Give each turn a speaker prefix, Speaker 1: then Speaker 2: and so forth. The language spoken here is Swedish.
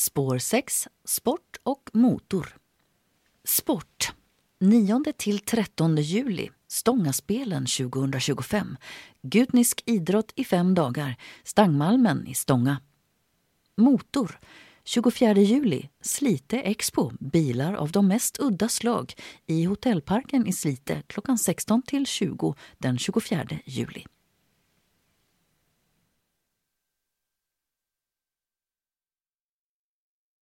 Speaker 1: Spår 6, sport och motor. Sport. 9-13 juli, Stångaspelen 2025. Gutnisk idrott i 5 dagar, Stangmalmen i Stånga. Motor. 24 juli, Slite Expo, bilar av de mest udda slag i Hotellparken i Slite klockan 16-20 den 24 juli.